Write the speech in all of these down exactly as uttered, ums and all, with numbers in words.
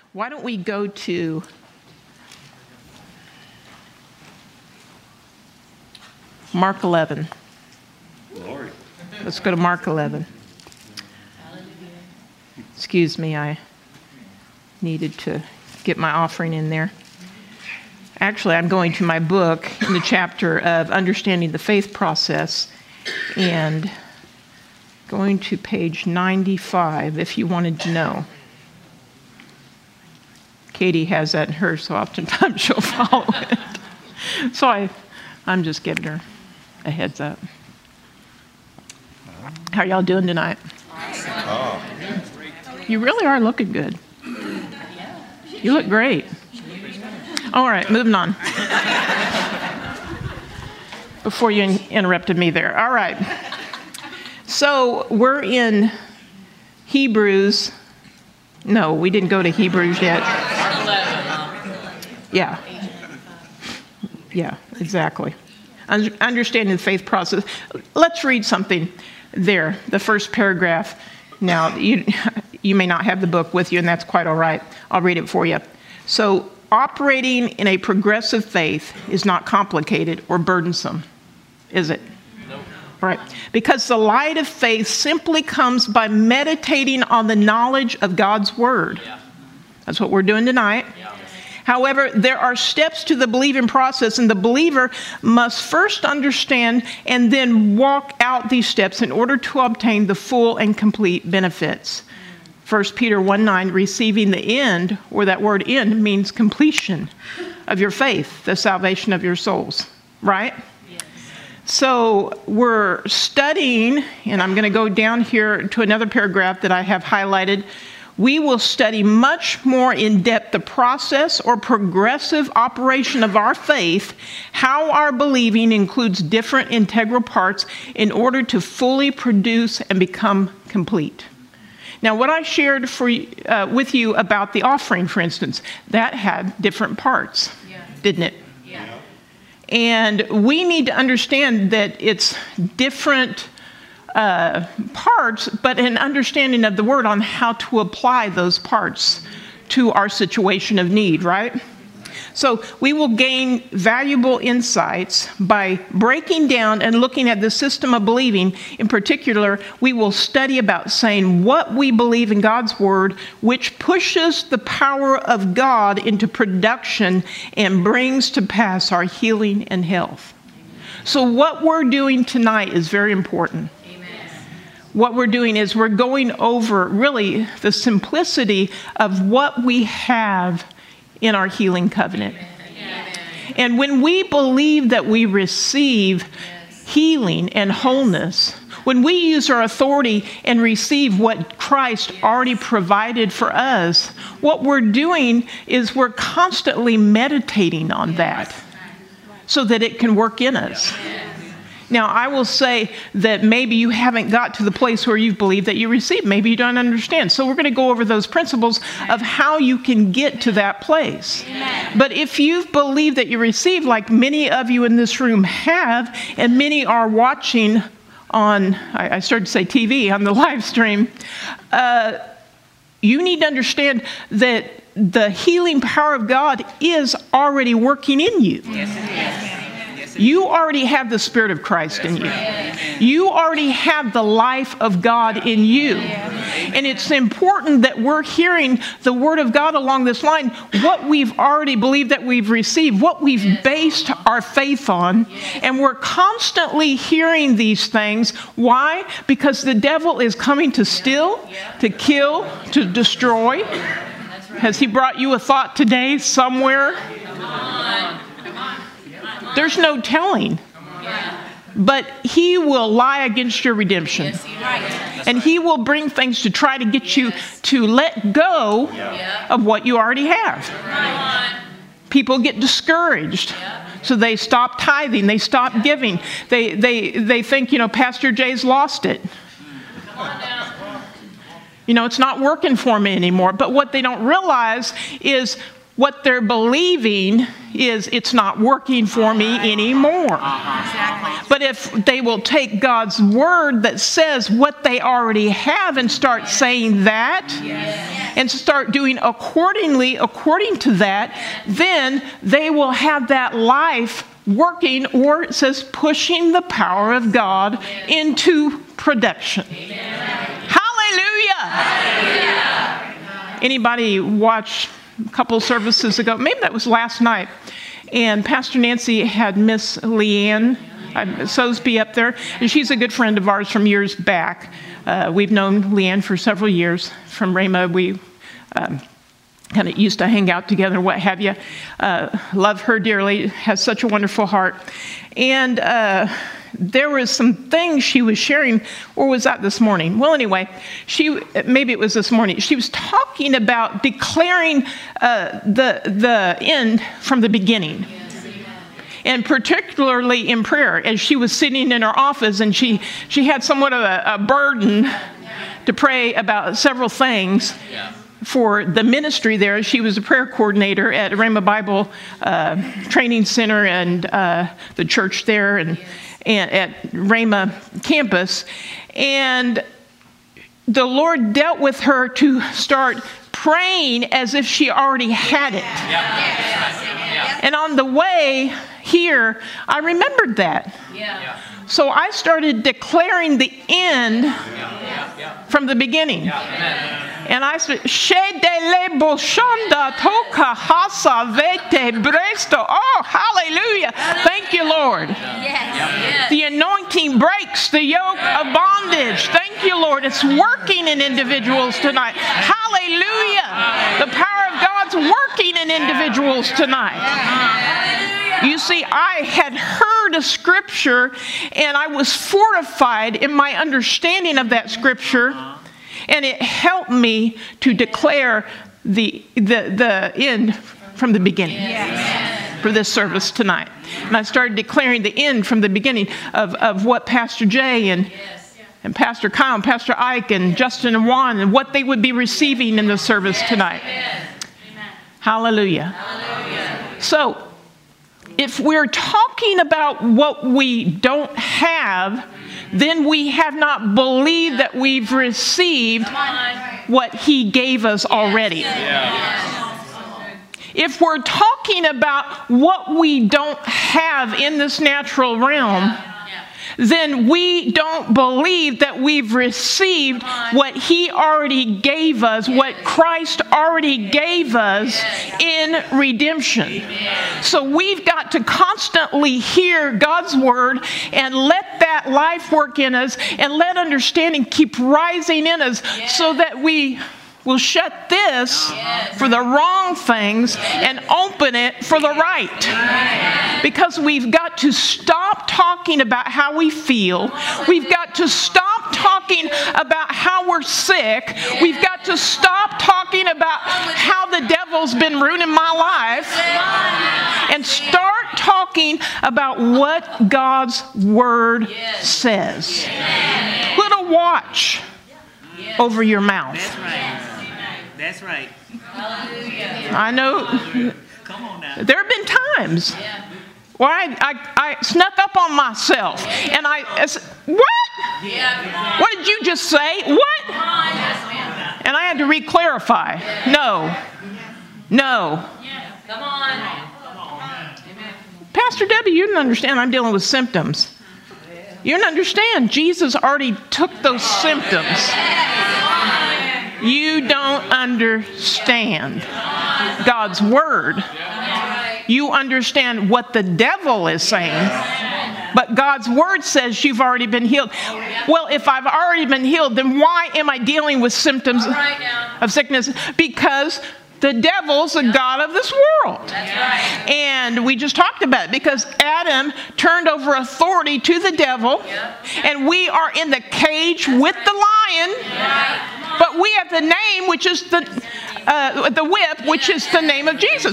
Why don't we go to Mark eleven. Lord. Let's go to Mark eleven. Excuse me, I needed to get my offering in there. Actually, I'm going to my book in the chapter of Understanding the Faith Process and going to page ninety-five if you wanted to know. Katie has that in hers, so oftentimes she'll follow it. So I, I'm just giving her a heads up. How are y'all doing tonight? Oh. You really are looking good. You look great. All right, moving on. Before you in- interrupted me there. All right. So we're in Hebrews. No, we didn't go to Hebrews yet. Yeah. Yeah, exactly. Un- understanding the faith process. Let's read something there, the first paragraph. Now, you, you may not have the book with you, and that's quite all right. I'll read it for you. So, operating in a progressive faith is not complicated or burdensome, is it? Nope. Right. Because the light of faith simply comes by meditating on the knowledge of God's Word. Yeah. That's what we're doing tonight. Yeah. However, there are steps to the believing process, and the believer must first understand and then walk out these steps in order to obtain the full and complete benefits. First Peter one nine, receiving the end, or that word end, means completion of your faith, the salvation of your souls, right? Yes. So we're studying, and I'm going to go down here to another paragraph that I have highlighted. We will study much more in depth the process or progressive operation of our faith, how our believing includes different integral parts in order to fully produce and become complete. Now, what I shared for, uh, with you about the offering, for instance, that had different parts, Yeah. didn't it? Yeah. And we need to understand that it's different uh, parts, but an understanding of the Word on how to apply those parts to our situation of need, right? So we will gain valuable insights by breaking down and looking at the system of believing. In particular, we will study about saying what we believe in God's Word, which pushes the power of God into production and brings to pass our healing and health. So what we're doing tonight is very important. What we're doing is we're going over really the simplicity of what we have in our healing covenant. Amen. And when we believe that we receive healing and wholeness, when we use our authority and receive what Christ already provided for us, what we're doing is we're constantly meditating on that so that it can work in us. Now, I will say that maybe you haven't got to the place where you believe that you receive. Maybe you don't understand. So we're going to go over those principles of how you can get to that place. Amen. But if you've believed that you receive, like many of you in this room have, and many are watching on, I, I started to say T V, on the live stream, uh, you need to understand that the healing power of God is already working in you. Yes, yes. You already have the Spirit of Christ in you. You already have the life of God in you. And it's important that we're hearing the Word of God along this line, what we've already believed that we've received, what we've based our faith on. And we're constantly hearing these things. Why? Because the devil is coming to steal, to kill, to destroy. Has he brought you a thought today somewhere? There's no telling. But he will lie against your redemption. Yes, you're right. And he will bring things to try to get you to let go of what you already have. Right. People get discouraged. So they stop tithing. They stop giving. They, they, they think, you know, Pastor Jay's lost it. Come on now. You know, it's not working for me anymore. But what they don't realize is what they're believing is it's not working for me anymore. Exactly. But if they will take God's word that says what they already have and start saying that and start doing accordingly, according to that, then they will have that life working, or it says pushing the power of God into production. Hallelujah. Hallelujah. Anybody watch a couple services ago? Maybe that was last night. And Pastor Nancy had Miss Leanne uh, Sosby up there. And she's a good friend of ours from years back. Uh, we've known Leanne for several years from Rhema. We um, kind of used to hang out together, what have you. Uh, love her dearly, has such a wonderful heart. And uh, there was some things she was sharing, or was that this morning? Well, anyway, she maybe it was this morning. She was talking about declaring uh, the, the end from the beginning. And particularly in prayer, as she was sitting in her office and she, she had somewhat of a, a burden to pray about several things. Yeah. For the ministry there. She was a prayer coordinator at Rhema Bible uh, Training Center and uh, the church there and, and at Rhema campus. And the Lord dealt with her to start praying as if she already had it. Yeah. Yeah. And on the way here, I remembered that. Yeah. So I started declaring the end from the beginning. And I said, Shedele boshanda toka hasa vete bresto. Oh, hallelujah. Thank you, Lord. Yes. The anointing breaks the yoke of bondage. Thank you, Lord. It's working in individuals tonight. Hallelujah. The power of God's working in individuals tonight. You see, I had heard a scripture, and I was fortified in my understanding of that scripture, and it helped me to declare the the, the end from the beginning yes. for this service tonight. And I started declaring the end from the beginning of, of what Pastor Jay and, yes. and Pastor Kyle and Pastor Ike and Justin and Juan and what they would be receiving in the service yes. tonight. Yes. Hallelujah. Hallelujah. So, if we're talking about what we don't have, then we have not believed that we've received what He gave us already. If we're talking about what we don't have in this natural realm, then we don't believe that we've received what He already gave us, what Christ already gave us in redemption. So we've got to constantly hear God's word and let that life work in us and let understanding keep rising in us so that we will shut this for the wrong things and open it for the right. Because we've got to stop talking about how we feel. We've got to stop talking about how we're sick. We've got to stop talking about how the devil's been ruining my life and start talking about what God's word says. Put a watch over your mouth. That's right. That's right. I know. Come on now. There have been times where I, I, I snuck up on myself and I, I said, what? What did you just say? What? And I had to re-clarify. No. No. Come on. Pastor Debbie, you didn't understand I'm dealing with symptoms. You didn't understand. Jesus already took those symptoms. You don't understand God's word. You understand what the devil is saying. But God's word says you've already been healed. Well, if I've already been healed, then why am I dealing with symptoms of sickness? Because the devil's the god of this world. That's right. And we just talked about it because Adam turned over authority to the devil. Yep. And we are in the cage with the lion. Right. But we have the name, which is the uh, the whip, which is the name of Jesus.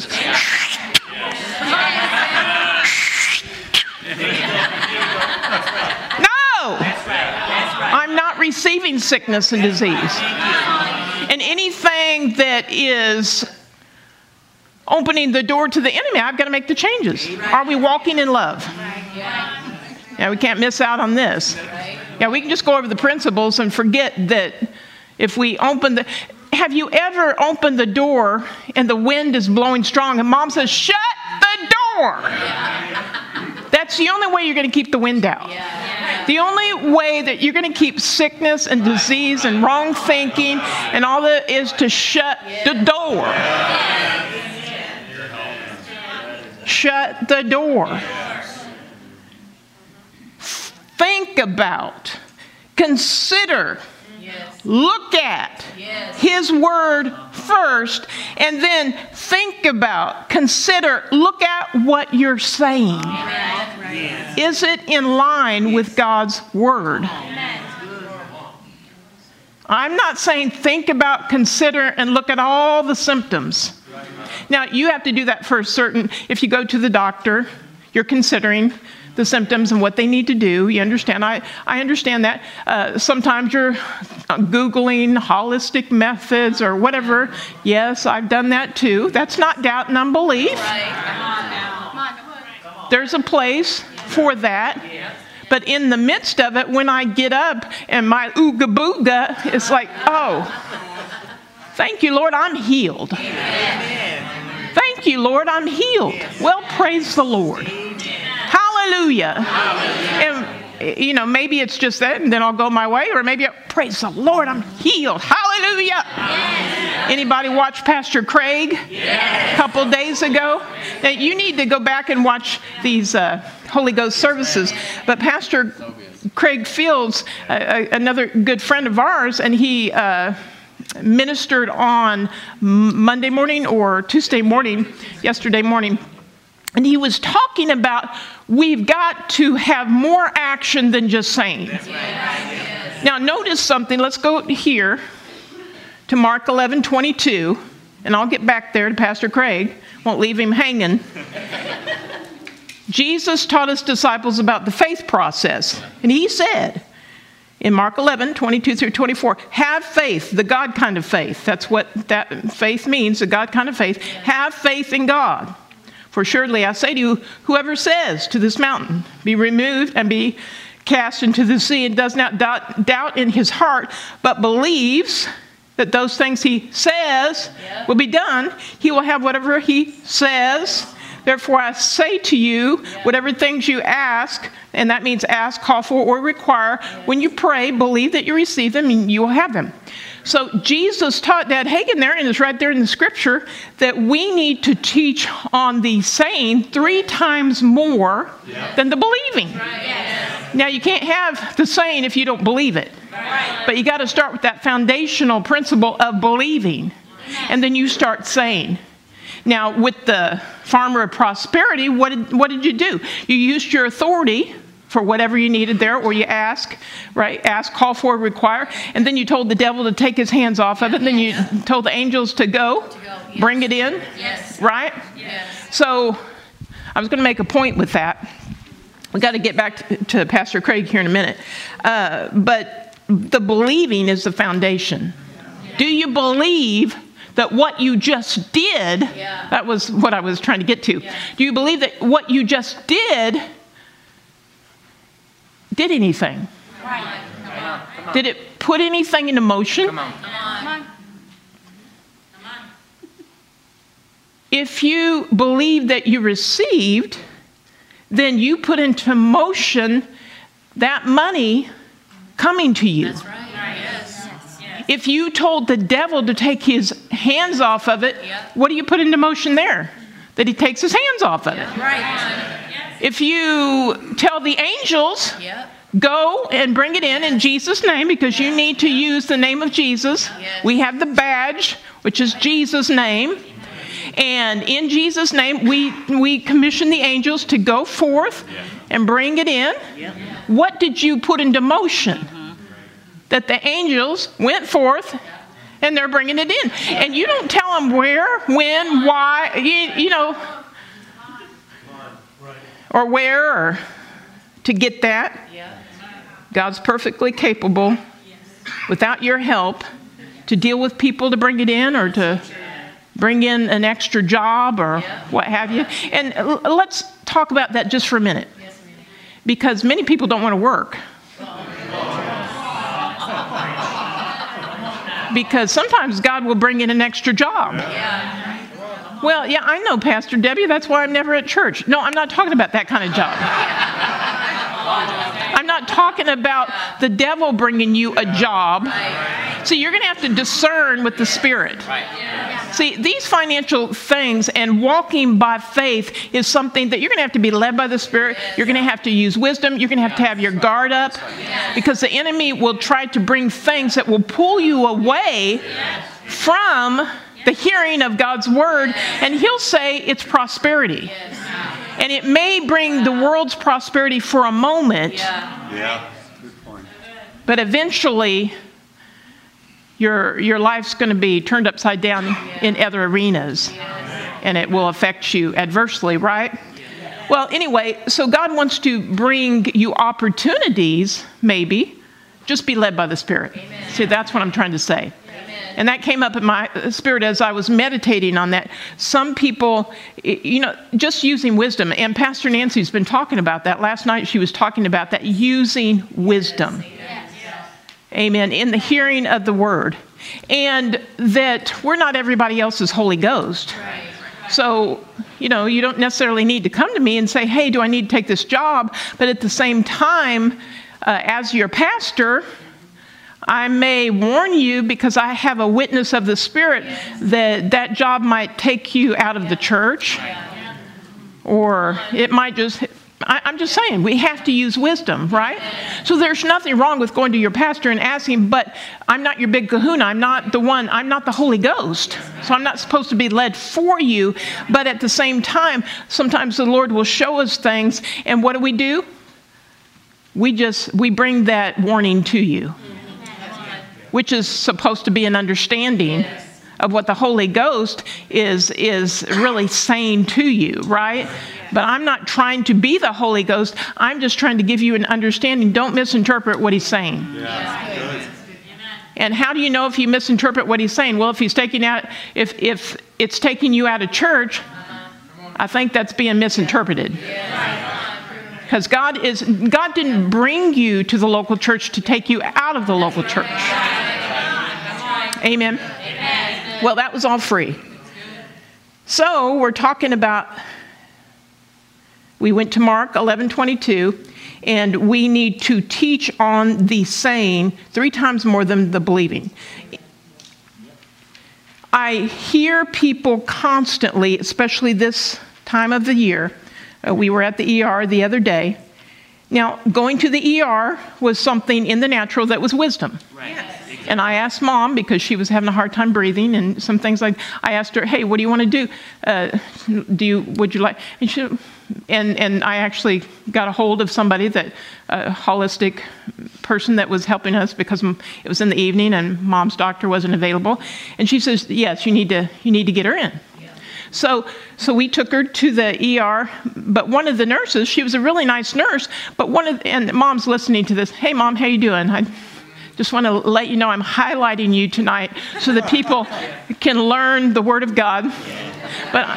No! I'm not receiving sickness and disease. And anything that is opening the door to the enemy, I've got to make the changes. Are we walking in love? Yeah, we can't miss out on this. Yeah, we can just go over the principles and forget that if we open the... Have you ever opened the door and the wind is blowing strong and mom says, shut the door? That's the only way you're going to keep the wind out. The only way that you're going to keep sickness and disease and wrong thinking and all that is to shut the door. Shut the door. Think about, consider, yes. Look at yes. His word first, and then think about, consider, look at what you're saying. Right. Is it in line yes. with God's word? Amen. I'm not saying think about, consider, and look at all the symptoms. Now, you have to do that for certain. If you go to the doctor, you're considering the symptoms and what they need to do. You understand? I, I understand that. Uh, sometimes you're Googling holistic methods or whatever. Yes, I've done that too. That's not doubt and unbelief. There's a place for that. But in the midst of it, when I get up and my ooga booga, it's like, oh, thank you, Lord, I'm healed. Thank you, Lord, I'm healed. Well, praise the Lord. Hallelujah. And, you know, maybe it's just that, and then I'll go my way, or maybe, I, praise the Lord, I'm healed. Hallelujah. Yes. Anybody watch Pastor Craig yes. a couple days ago? Now, you need to go back and watch these uh, Holy Ghost services. But Pastor Craig Fields, uh, another good friend of ours, and he uh, ministered on Monday morning or Tuesday morning, yesterday morning. And he was talking about we've got to have more action than just saying. Right. Now, notice something. Let's go here to Mark eleven twenty-two, and I'll get back there to Pastor Craig. Won't leave him hanging. Jesus taught his disciples about the faith process, and he said in Mark eleven twenty-two through twenty-four, have faith, the God kind of faith. That's what that faith means, the God kind of faith. Have faith in God. For surely I say to you, whoever says to this mountain, be removed and be cast into the sea, and does not doubt, doubt in his heart, but believes that those things he says yep. will be done, he will have whatever he says. Therefore I say to you, yep. whatever things you ask, and that means ask, call for, or require, yep. when you pray, believe that you receive them and you will have them. So Jesus taught Dad Hagin there, and it's right there in the scripture, that we need to teach on the saying three times more yeah. than the believing. Right. Yes. Now, you can't have the saying if you don't believe it. Right. But you got to start with that foundational principle of believing. And then you start saying. Now, with the farmer of prosperity, what did, what did you do? You used your authority for whatever you needed there, or you ask, right? Ask, call for, require. And then you told the devil to take his hands off of it. And then you told the angels to go, to go yes. bring it in, yes. right? Yes. So I was going to make a point with that. We've got to get back to, to Pastor Craig here in a minute. Uh, but the believing is the foundation. Yeah. Do you believe that what you just did, yeah. that was what I was trying to get to. Yeah. Do you believe that what you just did did anything? Right. Come on. Come on. Did it put anything into motion? Come on. Come on. Come on. Come on. If you believe that you received, then you put into motion that money coming to you. That's right. Yes. Yes. If you told the devil to take his hands off of it, yep. what do you put into motion there? That he takes his hands off of it. Right. If you tell the angels, yep. go and bring it in in Jesus' name, because you need to use the name of Jesus. Yes. We have the badge, which is Jesus' name. And in Jesus' name, we, we commission the angels to go forth and bring it in. Yep. What did you put into motion? Mm-hmm. That the angels went forth and they're bringing it in. And you don't tell them where, when, why, you, you know, or where, or to get that. God's perfectly capable, without your help, to deal with people to bring it in, or to bring in an extra job or what have you. And l- let's talk about that just for a minute. Because many people don't want to work. Because sometimes God will bring in an extra job. Well, yeah, I know, Pastor Debbie, that's why I'm never at church. No, I'm not talking about that kind of job. I'm not talking about the devil bringing you a job. So you're going to have to discern with the Spirit. See, these financial things and walking by faith is something that you're going to have to be led by the Spirit. You're going to have to use wisdom. You're going to have to have your guard up. Because the enemy will try to bring things that will pull you away from the hearing of God's word, and he'll say it's prosperity. And it may bring the world's prosperity for a moment, Yeah. Good point. but eventually your your life's going to be turned upside down in other arenas, and it will affect you adversely, right? Well, anyway, so God wants to bring you opportunities, maybe. Just be led by the Spirit. Amen. See, that's what I'm trying to say. And that came up in my spirit as I was meditating on that. Some people, you know, just using wisdom. And Pastor Nancy's been talking about that. Last night she was talking about that, using wisdom. Yes. Amen. In the hearing of the word. And that we're not everybody else's Holy Ghost. So, you know, you don't necessarily need to come to me and say, hey, do I need to take this job? But at the same time, uh, as your pastor, I may warn you, because I have a witness of the Spirit, that that job might take you out of the church, or it might just, I, I'm just saying, we have to use wisdom, right? So there's nothing wrong with going to your pastor and asking, but I'm not your big kahuna. I'm not the one, I'm not the Holy Ghost. So I'm not supposed to be led for you. But at the same time, sometimes the Lord will show us things, and what do we do? We just, we bring that warning to you, which is supposed to be an understanding yes. of what the Holy Ghost is is really saying to you, right? But I'm not trying to be the Holy Ghost. I'm just trying to give you an understanding. Don't misinterpret what he's saying. Yeah. Good. And how do you know if you misinterpret what he's saying? Well, if he's taking out, if if it's taking you out of church, I think that's being misinterpreted. Because God is God didn't bring you to the local church to take you out of the local church. Amen. Well, that was all free. So we're talking about, we went to Mark eleven twenty-two, and we need to teach on the saying three times more than the believing. I hear people constantly, especially this time of the year. Uh, we were at the E R the other day. Now, going to the E R was something in the natural that was wisdom. Right. And I asked Mom, because she was having a hard time breathing and some things like, I asked her, hey, what do you want to do? Uh, do you, would you like, and she, and, and I actually got a hold of somebody, that a holistic person that was helping us, because it was in the evening and Mom's doctor wasn't available. And she says, yes, you need to, you need to get her in. So so we took her to the E R, but one of the nurses, she was a really nice nurse, but one of, and Mom's listening to this, hey Mom, how you doing? I just want to let you know I'm highlighting you tonight so that people can learn the Word of God. But,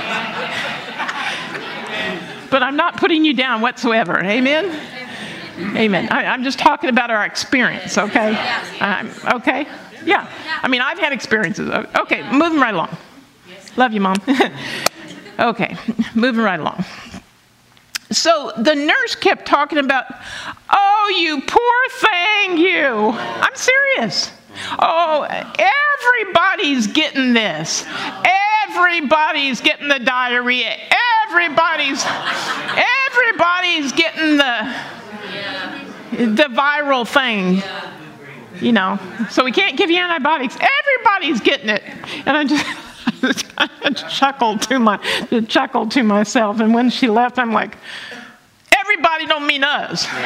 but I'm not putting you down whatsoever, amen? Amen. I, I'm just talking about our experience, okay? Um, okay? Yeah. I mean, I've had experiences. Okay, moving right along. Love you, Mom. Okay, moving right along. So the nurse kept talking about, oh, you poor thing, you. I'm serious. Oh, everybody's getting this. Everybody's getting the diarrhea. Everybody's, everybody's getting the, the viral thing. You know, so we can't give you antibiotics. Everybody's getting it. And I just... I chuckled to my chuckled to myself, and when she left, I'm like, everybody don't mean us. And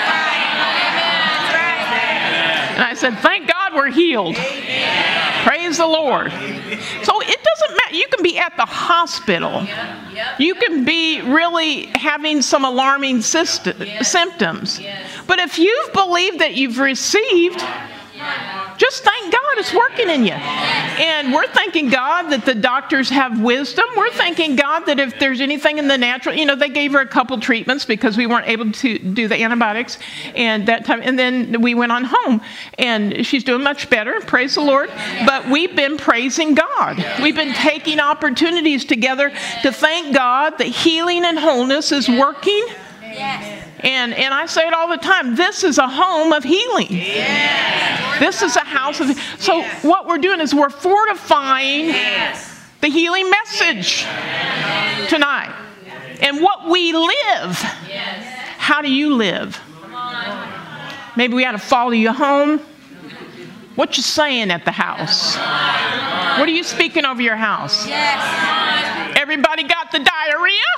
I said, thank God we're healed. Praise the Lord. So it doesn't matter. You can be at the hospital. You can be really having some alarming syst- symptoms. But if you've believed that you've received, Just thank God it's working in you. And we're thanking God that the doctors have wisdom. We're thanking God that if there's anything in the natural, you know, they gave her a couple treatments because we weren't able to do the antibiotics and that time. And then we went on home and she's doing much better. Praise the Lord. But we've been praising God. We've been taking opportunities together to thank God that healing and wholeness is working. Yes. And and I say it all the time, this is a home of healing. Yes. This is a house of, so what we're doing is we're fortifying Yes. the healing message tonight. And what we live, how do you live? Maybe we got to follow you home. What you saying at the house? What are you speaking over your house? Yes. Everybody got the diarrhea?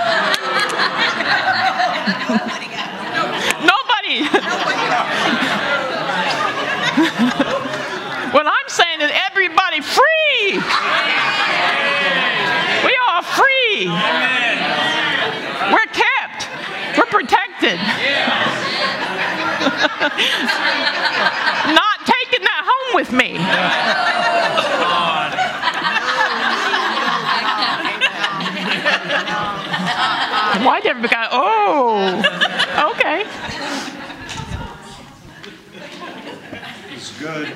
Nobody. What I'm saying is everybody free. We are free. We're kept. We're protected. Not taking that home with me. Why did everybody go, oh, okay. It's good.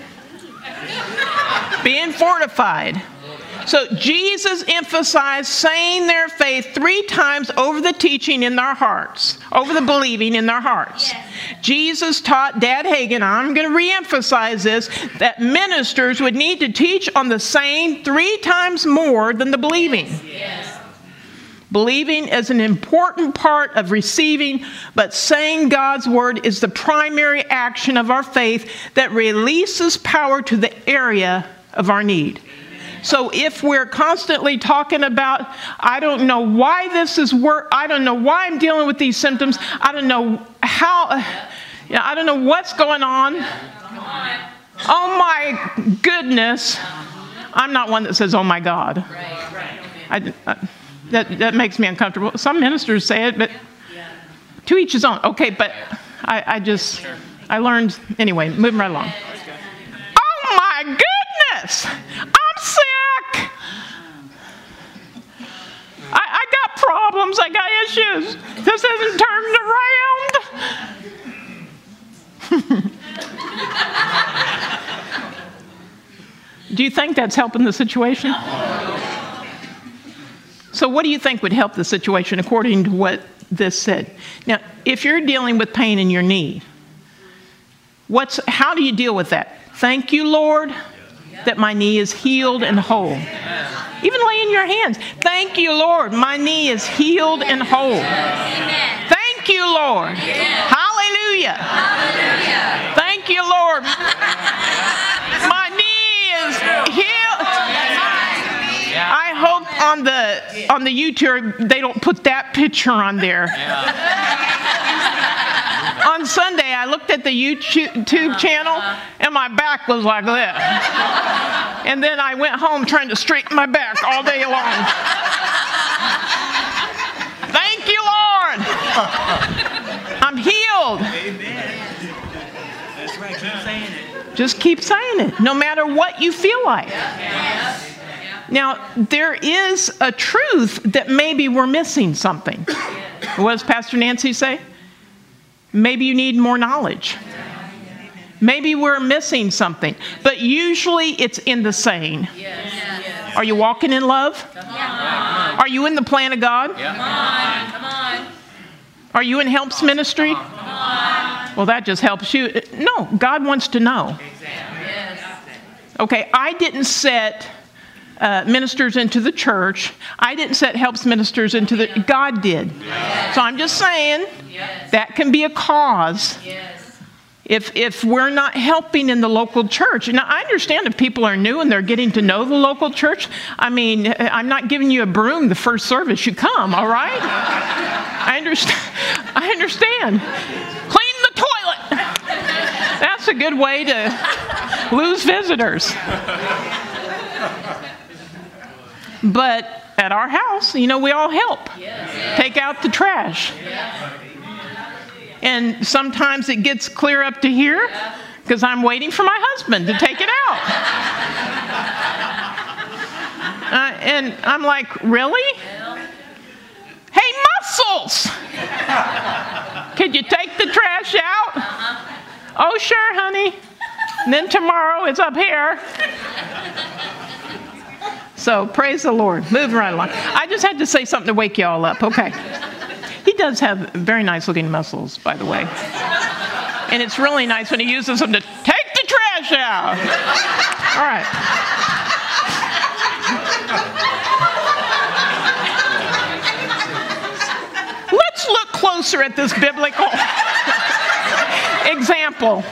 Being fortified. So Jesus emphasized saying their faith three times over the teaching in their hearts, over the believing in their hearts. Yes. Jesus taught Dad Hagin, I'm going to reemphasize this, that ministers would need to teach on the saying three times more than the believing. Yes. Believing is an important part of receiving, but saying God's word is the primary action of our faith that releases power to the area of our need. So if we're constantly talking about, I don't know why this is work, I don't know why I'm dealing with these symptoms, I don't know how, you know, I don't know what's going on. Oh my goodness. I'm not one that says, oh my God. I, I, that, that makes me uncomfortable. Some ministers say it, but to each his own. Okay, but I, I just, I learned, anyway, moving right along. Oh my goodness. I'm sick. I, I got problems. I got issues. This isn't turned around. Do you think that's helping the situation? So what do you think would help the situation according to what this said? Now, if you're dealing with pain in your knee, what's, how do you deal with that? Thank you, Lord, that my knee is healed and whole. Even lay in your hands. Thank you, Lord, my knee is healed and whole. Thank you, Lord. Hallelujah. Hallelujah. Thank you, Lord. My knee is healed. I hope on the on the YouTube they don't put that picture on there. On Sunday, I looked at the YouTube channel, and my back was like this. And then I went home trying to straighten my back all day long. Thank you, Lord. I'm healed. Amen. That's right. Keep saying it. Just keep saying it, no matter what you feel like. Now, there is a truth that maybe we're missing something. What does Pastor Nancy say? Maybe you need more knowledge. Maybe we're missing something. But usually it's in the saying. Are you walking in love? Are you in the plan of God? Come on. Come on. Are you in helps ministry? Well, that just helps you. No, God wants to know. Okay, I didn't set uh, ministers into the church. I didn't set helps ministers into the, God did. So I'm just saying that can be a cause. If if we're not helping in the local church. Now, I understand if people are new and they're getting to know the local church. I mean, I'm not giving you a broom the first service you come, all right? I understand. I understand. Clean the toilet. That's a good way to lose visitors. But at our house, you know, we all help. Take out the trash. And sometimes it gets clear up to here because I'm waiting for my husband to take it out. Uh, and I'm like, really? Hey, muscles! Could you take the trash out? Oh, sure, honey. And then tomorrow it's up here. So praise the Lord. Moving right along. I just had to say something to wake you all up. Okay. He does have very nice looking muscles, by the way. And it's really nice when he uses them to take the trash out. All right. Let's look closer at this biblical example.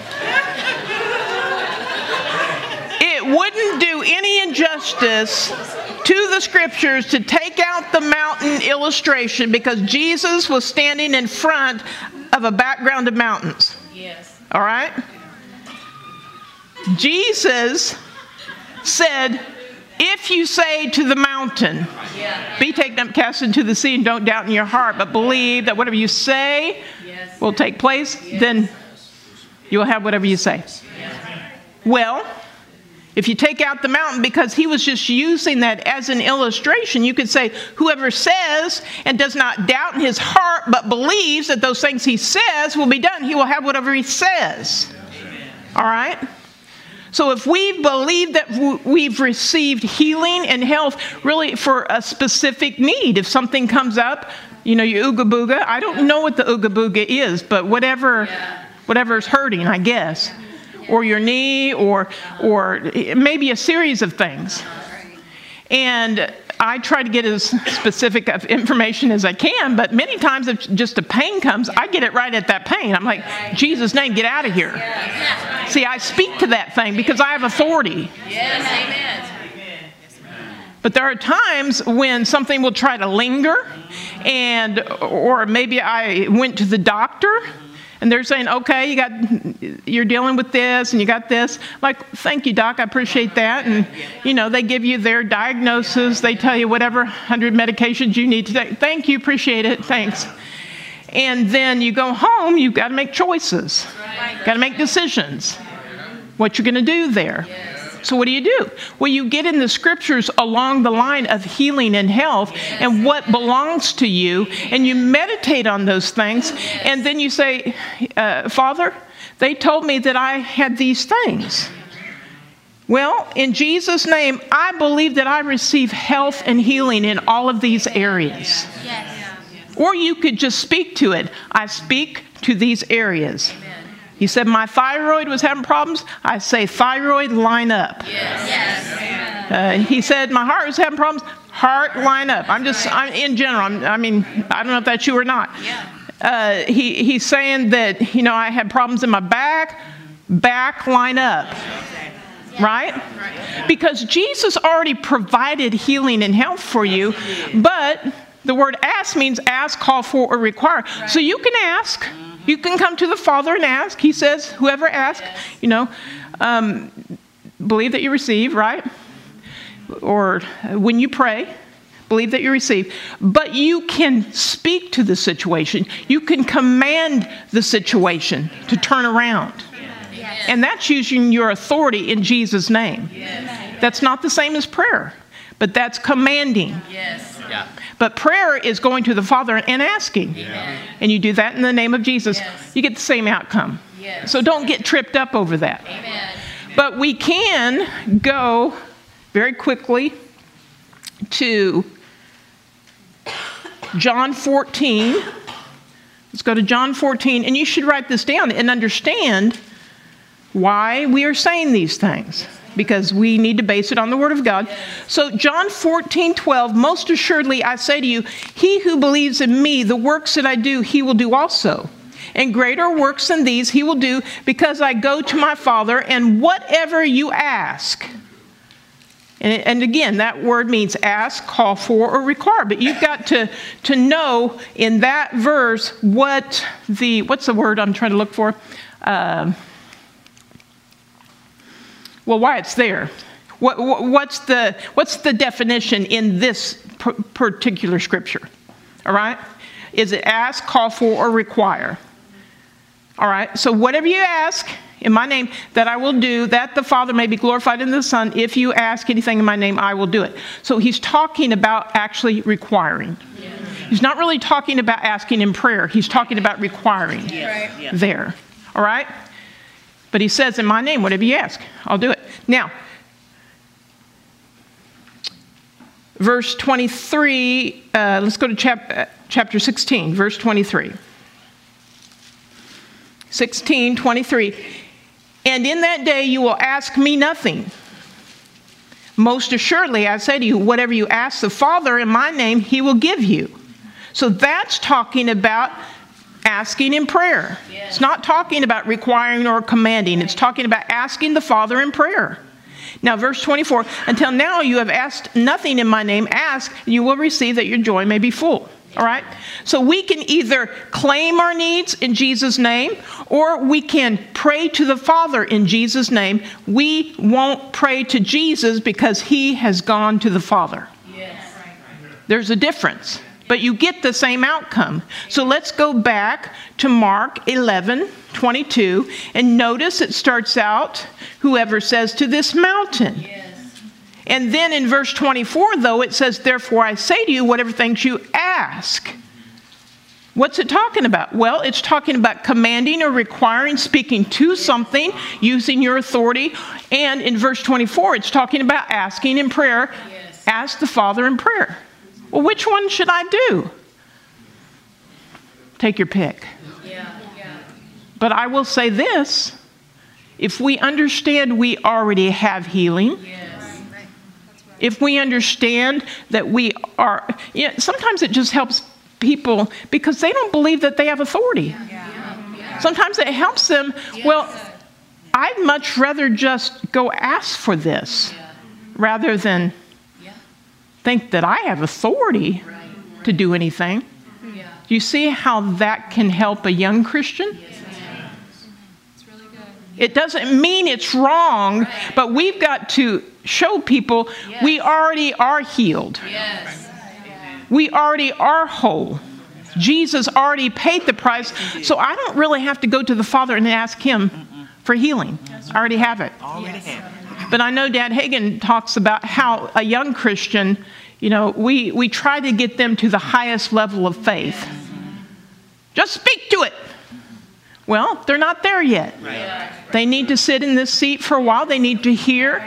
It wouldn't do any injustice to the scriptures to take out the mountain illustration because Jesus was standing in front of a background of mountains. Yes. All right? Jesus said, if you say to the mountain, Yeah. be taken up, cast into the sea, and don't doubt in your heart, but believe that whatever you say Yes. will take place, then you will have whatever you say. Well, if you take out the mountain, because he was just using that as an illustration, you could say, whoever says and does not doubt in his heart, but believes that those things he says will be done, he will have whatever he says. All right? So if we believe that w- we've received healing and health really for a specific need, if something comes up, you know, you ooga booga. I don't know what the ooga booga is, but whatever, Yeah. whatever's hurting, I guess. Or your knee, or or maybe a series of things. And I try to get as specific of information as I can, but many times if just a pain comes, I get it right at that pain. I'm like, Jesus' name, get out of here. See, I speak to that thing because I have authority. Yes. Amen. But there are times when something will try to linger, and or maybe I went to the doctor, and they're saying, okay, you got, you're dealing with this, and you got this. Like, thank you, doc, I appreciate that. And, you know, they give you their diagnosis. They tell you whatever hundred medications you need to take. Thank you, appreciate it, thanks. And then you go home, you've got to make choices. Got to make decisions. What you're going to do there. So what do you do? Well, you get in the scriptures along the line of healing and health and what belongs to you, and you meditate on those things, and then you say, uh, Father, they told me that I had these things. Well, in Jesus' name, I believe that I receive health and healing in all of these areas. Yes. Or you could just speak to it. I speak to these areas. He said my thyroid was having problems. I say thyroid, line up. Yes. Uh, he said my heart was having problems. Heart, line up. I'm just, I'm, in general, I'm, I mean, I don't know if that's you or not. Uh, he, he's saying that, you know, I had problems in my back. Back, line up. Right? Because Jesus already provided healing and health for you, but the word ask means ask, call for, or require. So you can ask. You can come to the Father and ask. He says, whoever asks, you know, um, believe that you receive, right? Or when you pray, believe that you receive. But you can speak to the situation. You can command the situation to turn around. And that's using your authority in Jesus' name. That's not the same as prayer, but that's commanding. Yes. Yeah. But prayer is going to the Father and asking. Amen. And you do that in the name of Jesus. Yes. You get the same outcome. Yes. So don't get tripped up over that. Amen. But we can go very quickly to John fourteen. Let's go to John fourteen. And you should write this down and understand why we are saying these things, because we need to base it on the Word of God. So John fourteen twelve, most assuredly I say to you, he who believes in me, the works that I do, he will do also. And greater works than these he will do, because I go to my Father, and whatever you ask. And, and again, that word means ask, call for, or require. But you've got to, to know in that verse what the, what's the word I'm trying to look for? Um, Well, why it's there. What, what, what's the what's the definition in this p- particular scripture? All right? Is it ask, call for, or require? All right? So whatever you ask, in my name that I will do, that the Father may be glorified in the Son. If you ask anything in my name, I will do it. So he's talking about actually requiring. Yeah. He's not really talking about asking in prayer. He's talking about requiring Yes. Right. there. All right? But he says, in my name, whatever you ask, I'll do it. Now, verse twenty-three, uh, let's go to chap- uh, chapter sixteen, verse twenty-three. sixteen, twenty-three. And in that day you will ask me nothing. Most assuredly, I say to you, whatever you ask the Father in my name, he will give you. So that's talking about asking in prayer. Yes. It's not talking about requiring or commanding. It's talking about asking the Father in prayer. Now, verse twenty-four, until now you have asked nothing in my name. Ask, and you will receive, that your joy may be full. All right? So we can either claim our needs in Jesus' name, or we can pray to the Father in Jesus' name. We won't pray to Jesus because he has gone to the Father. Yes. There's a difference, but you get the same outcome. So let's go back to Mark eleven twenty-two, and notice it starts out, whoever says to this mountain. Yes. And then in verse twenty-four, though, it says, therefore I say to you, whatever things you ask. What's it talking about? Well, it's talking about commanding or requiring, speaking to something, using your authority. And in verse twenty-four, it's talking about asking in prayer. Yes. Ask the Father in prayer. Well, which one should I do? Take your pick. Yeah. Yeah. But I will say this. If we understand we already have healing, Yes. if we understand that we are, you know, sometimes it just helps people because they don't believe that they have authority. Yeah. Yeah. Sometimes it helps them, well, I'd much rather just go ask for this Yeah. rather than Yeah. think that I have authority Right. to do anything. Yeah. Do you see how that can help a young Christian? Yes, ma'am. It's really good. It doesn't mean it's wrong, Right. but we've got to show people Yes. we already are healed. Yes. We already are whole. Jesus already paid the price, so I don't really have to go to the Father and ask him for healing. I already have it. Already have it. But I know Dad Hagin talks about how a young Christian, you know, we, we try to get them to the highest level of faith. Just speak to it. Well, they're not there yet. Yeah. They need to sit in this seat for a while. They need to hear.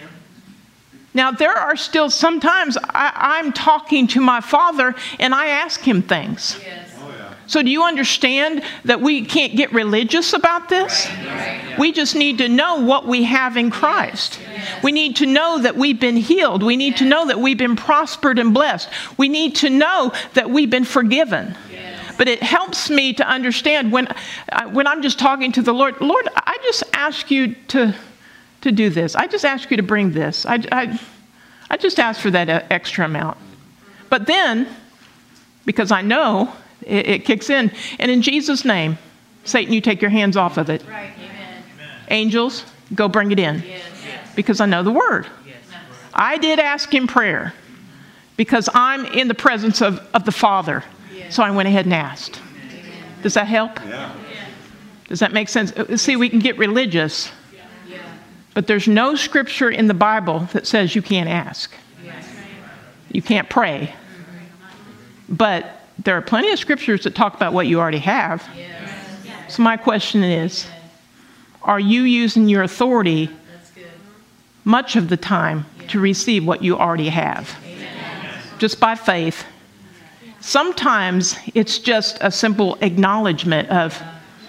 Now, there are still sometimes I, I'm talking to my Father and I ask him things. Yes. So do you understand that we can't get religious about this? Right. We just need to know what we have in Christ. We need to know that we've been healed. We need to know that we've been prospered and blessed. We need to know that we've been forgiven. But it helps me to understand when, uh, when I'm just talking to the Lord, Lord, I just ask you to, to do this. I just ask you to bring this. I, I, I just ask for that extra amount. But then, because I know, it, it kicks in. And in Jesus' name, Satan, you take your hands off of it. Right. Amen. Angels, go bring it in. Yes. Because I know the word. I did ask in prayer because I'm in the presence of, of the Father. So I went ahead and asked. Does that help? Yeah. Does that make sense? See, we can get religious, but there's no scripture in the Bible that says you can't ask. You can't pray. But there are plenty of scriptures that talk about what you already have. So my question is, are you using your authority much of the time to receive what you already have? Just by faith. Sometimes it's just a simple acknowledgement of,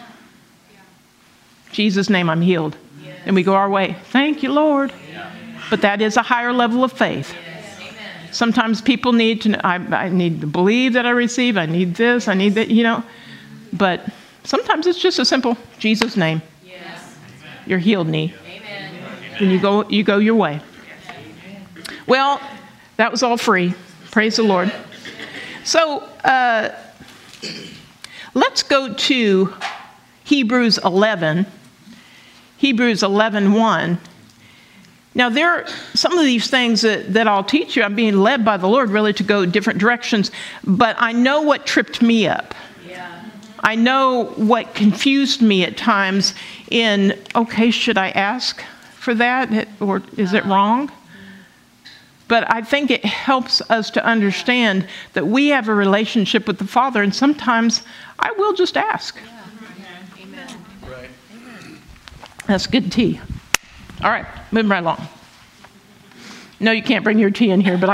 Jesus' name, I'm healed. And we go our way. Thank you, Lord. But that is a higher level of faith. Sometimes people need to know, I, I need to believe that I receive. I need this. I need that, you know. But sometimes it's just a simple, Jesus' name. You're healed, knee. And you go, you go your way. Well, that was all free. Praise the Lord. So uh, let's go to Hebrews eleven. Hebrews eleven one. Now, there are some of these things that, that I'll teach you. I'm being led by the Lord really to go different directions. But I know what tripped me up. Yeah. I know what confused me at times in, okay, should I ask for that? Or is it wrong? But I think it helps us to understand that we have a relationship with the Father, and sometimes I will just ask. Amen. Right. That's good tea. All right, moving right along. No, you can't bring your tea in here, but I,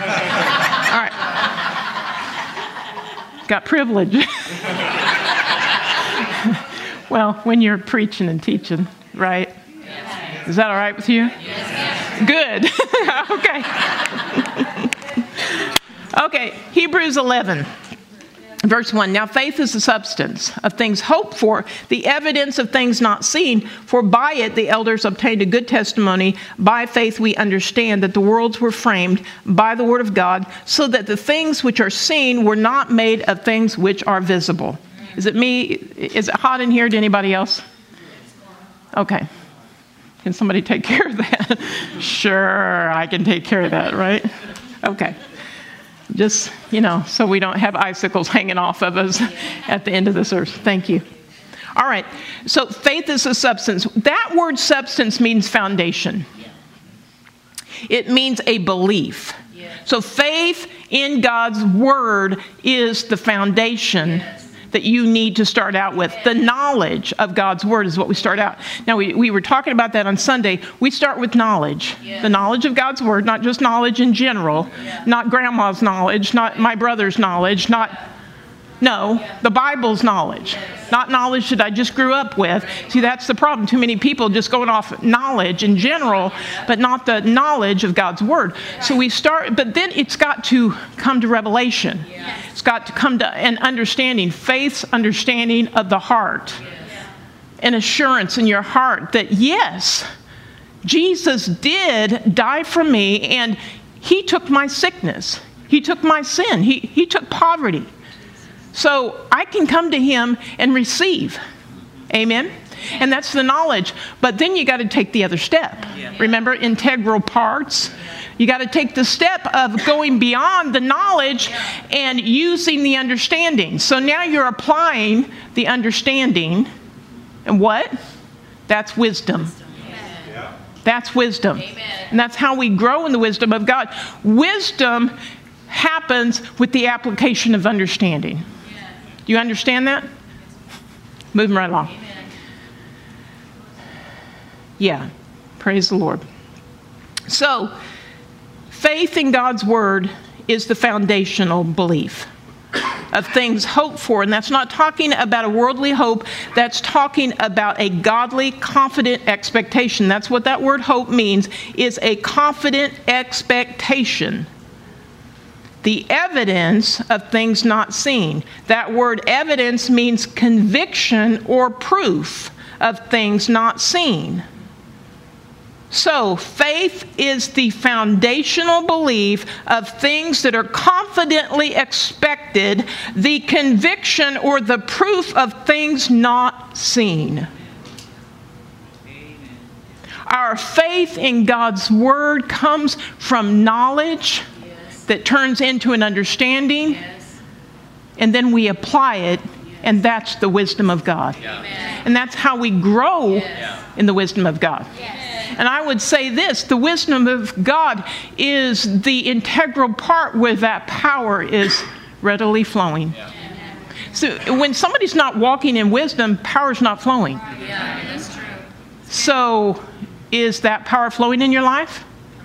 I all right. Got privilege. Well, when you're preaching and teaching, right? Yes. Is that all right with you? Yes. Good. Okay. Okay, Hebrews eleven. Verse one, now faith is the substance of things hoped for, the evidence of things not seen, for by it the elders obtained a good testimony. By faith we understand that the worlds were framed by the word of God, so that the things which are seen were not made of things which are visible. Is it me? Is it hot in here to anybody else? Okay. Can somebody take care of that? Sure, I can take care of that, right? Okay. Just, you know, so we don't have icicles hanging off of us at the end of the service. Thank you. All right. So faith is a substance. That word substance means foundation. It means a belief. So faith in God's word is the foundation that you need to start out with. The knowledge of God's word is what we start out. Now, we, we were talking about that on Sunday. We start with knowledge. Yeah. The knowledge of God's word, not just knowledge in general, yeah. Not grandma's knowledge, not my brother's knowledge, not, no, yeah. The Bible's knowledge, yes. Not knowledge that I just grew up with. See, that's the problem. Too many people just going off knowledge in general, but not the knowledge of God's word. So we start, but then it's got to come to revelation. Yes. It's got to come to an understanding, faith's understanding of the heart. Yes. An assurance in your heart that, yes, Jesus did die for me, and he took my sickness. He took my sin. He, he took poverty. So I can come to him and receive. Amen? And that's the knowledge. But then you got to take the other step. Yeah. Remember, integral parts. You got to take the step of going beyond the knowledge and using the understanding. So now you're applying the understanding. And what? That's wisdom. Yeah. That's wisdom. Amen. And that's how we grow in the wisdom of God. Wisdom happens with the application of understanding. Yeah. Do you understand that? Moving right along. Amen. Yeah. Praise the Lord. So, faith in God's word is the foundational belief of things hoped for. And that's not talking about a worldly hope. That's talking about a godly, confident expectation. That's what that word hope means, is a confident expectation. The evidence of things not seen. That word evidence means conviction or proof of things not seen. So, faith is the foundational belief of things that are confidently expected, the conviction or the proof of things not seen. Amen. Our faith in God's word comes from knowledge, yes, that turns into an understanding, yes, and then we apply it, yes, and that's the wisdom of God. Yeah. And that's how we grow, yes, in the wisdom of God. Yes. And I would say this, the wisdom of God is the integral part where that power is readily flowing. Yeah. So when somebody's not walking in wisdom, power's not flowing. Yeah, that's true. So is that power flowing in your life?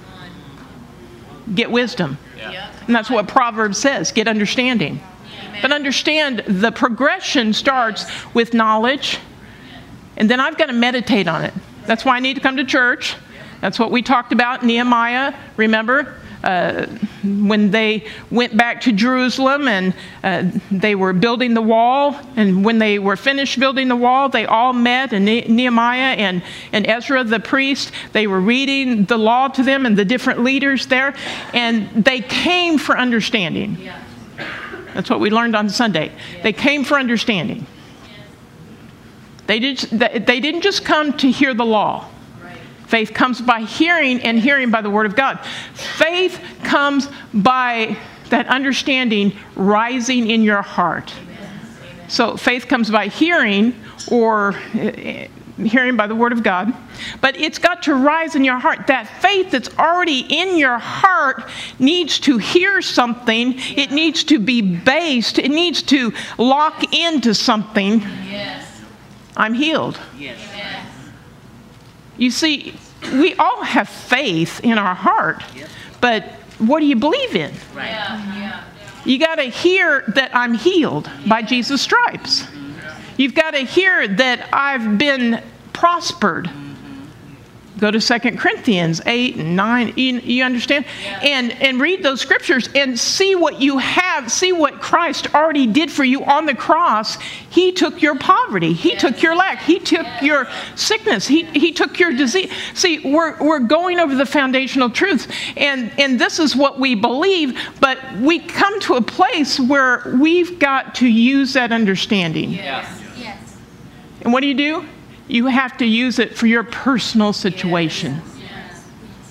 Get wisdom. Yeah. And that's what Proverbs says, get understanding. Amen. But understand the progression starts with knowledge, and then I've got to meditate on it. That's why I need to come to church. That's what we talked about, Nehemiah, remember? Uh, when they went back to Jerusalem and uh, they were building the wall, and when they were finished building the wall, they all met, and ne- Nehemiah and, and Ezra the priest, they were reading the law to them and the different leaders there, and they came for understanding. That's what we learned on Sunday. They came for understanding. They, did, they didn't just come to hear the law. Right. Faith comes by hearing, and hearing by the word of God. Faith comes by that understanding rising in your heart. Amen. So faith comes by hearing, or uh, hearing by the word of God. But it's got to rise in your heart. That faith that's already in your heart needs to hear something. It needs to be based. It needs to lock into something. Yes. I'm healed. Yes. Yes. You see, we all have faith in our heart, Yep. but what do you believe in? Right. Yeah. Yeah. You got to hear that I'm healed by Jesus' stripes. You've got to hear that I've been prospered. Go to Second Corinthians eight and nine. You, you understand? Yeah. And, and read those scriptures and see what you have. See what Christ already did for you on the cross. He took your poverty. He Yes. took your lack. He took Yes. your sickness. He, he took your disease. See, we're, we're going over the foundational truths. And, and this is what we believe. But we come to a place where we've got to use that understanding. Yes. Yes. And what do you do? You have to use it for your personal situation. Yes.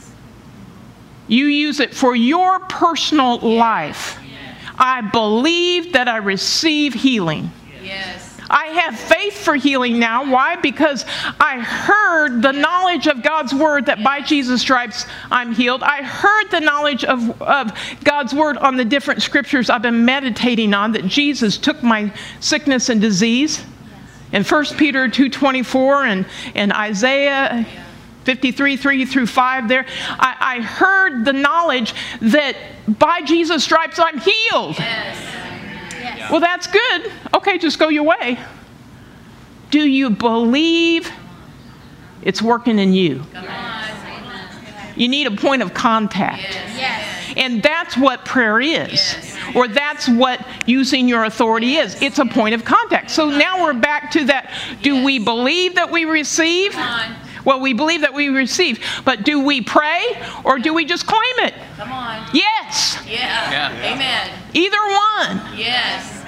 You use it for your personal life. I believe that I receive healing. Yes. I have faith for healing now. Why? Because I heard the knowledge of God's word that by Jesus' stripes I'm healed. I heard the knowledge of, of God's word on the different scriptures I've been meditating on, that Jesus took my sickness and disease. In First Peter two twenty-four and, and Isaiah fifty-three, three through five there, I, I heard the knowledge that by Jesus' stripes I'm healed. Yes. Yes. Well, that's good. Okay, just go your way. Do you believe it's working in you? Come on. You need a point of contact. Yes. And that's what prayer is. Or that's what using your authority is. It's a point of contact. So now we're back to that. Do we believe that we receive? Come on. Well, we believe that we receive. But do we pray or do we just claim it? Come on. Yes. Yeah. Yeah. Amen. Either one. Yes.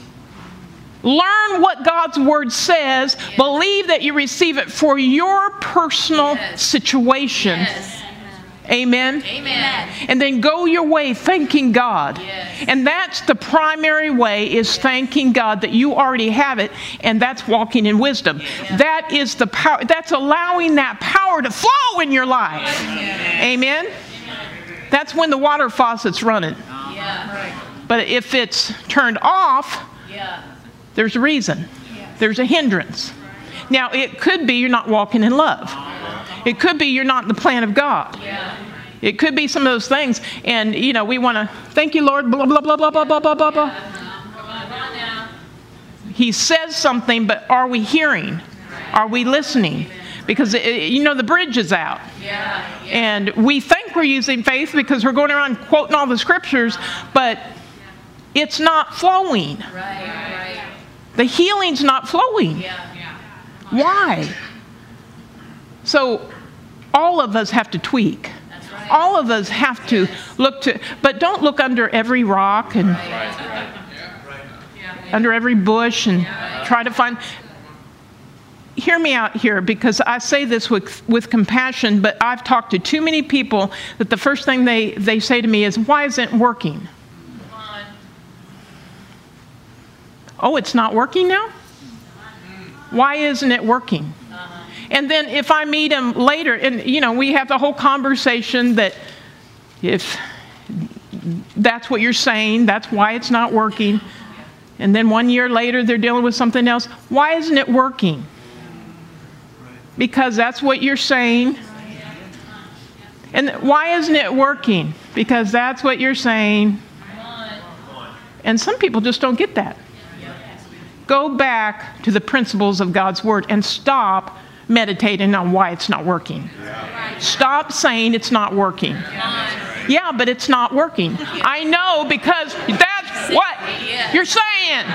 Learn what God's word says. Believe that you receive it for your personal Yes. situation. Yes. Amen. Amen. And then go your way thanking God. Yes. And that's the primary way, is thanking God that you already have it, and that's walking in wisdom. Yeah. That is the power. That's allowing that power to flow in your life. Amen. That's when the water faucet's running. Yeah. But if it's turned off, Yeah. there's a reason. There's a hindrance. Now, it could be you're not walking in love. It could be you're not in the plan of God. Yeah. It could be some of those things. And, you know, we want to, thank you, Lord, blah, blah, blah, blah, blah, blah, blah, blah, blah. Come on now. He says something, but are we hearing? Are we listening? Because, it, you know, the bridge is out. Yeah. And we think we're using faith because we're going around quoting all the scriptures, but it's not flowing. Right. Right. The healing's not flowing. Yeah. Why? So all of us have to tweak. That's right. All of us have to look to, but don't look under every rock and under every bush and try to find. Hear me out here, because I say this with, with compassion, but I've talked to too many people that the first thing they, they say to me is, why isn't it working? Come on. Oh, it's not working now? Why isn't it working? And then if I meet him later, and, you know, we have the whole conversation that if that's what you're saying, that's why it's not working. And then one year later, they're dealing with something else. Why isn't it working? Because that's what you're saying. And why isn't it working? Because that's what you're saying. And some people just don't get that. Go back to the principles of God's word and stop meditating on why it's not working. Stop saying it's not working. Yeah, but it's not working. I know, because that's what you're saying.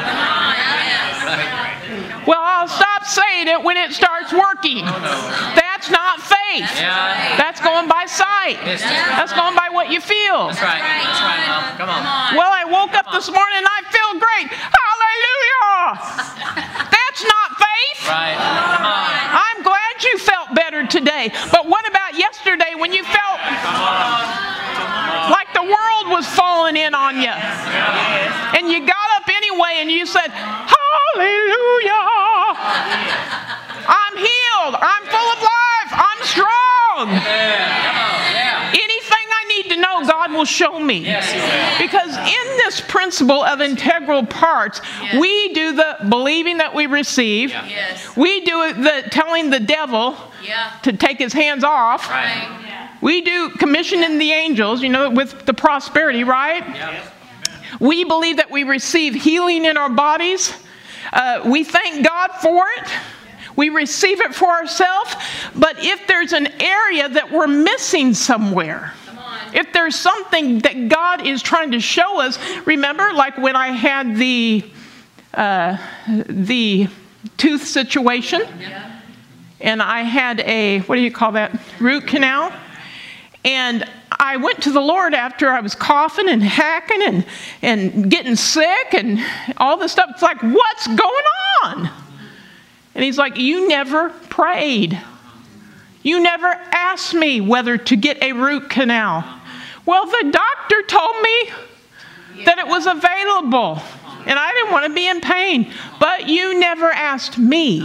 Well, I'll stop saying it when it starts working. That's not faith. That's going by sight. That's going by what you feel. That's right. That's right, Mom. Come on. Well, I woke up this morning and I feel great. Hallelujah! That's not faith. Right. Come on. I'm glad you felt better today. But what about yesterday when you felt like the world was falling in on you? And you got up anyway and you said, hallelujah! Hallelujah. I'm healed. I'm full of life. I'm strong. Anything I need to know, God will show me. Because in this principle of integral parts, we do the believing that we receive. Yes. We do the telling the devil Yeah. to take his hands off. Right. We do commissioning the angels, you know, with the prosperity, right? We believe that we receive healing in our bodies. Uh, we thank God for it. We receive it for ourselves. But if there's an area that we're missing somewhere, if there's something that God is trying to show us, remember, like when I had the uh, the tooth situation, and I had a, what do you call that, root canal? And I went to the Lord after I was coughing and hacking and, and getting sick and all this stuff. It's like, what's going on? And he's like, you never prayed. You never asked me whether to get a root canal. Well, the doctor told me that it was available and I didn't want to be in pain. But you never asked me.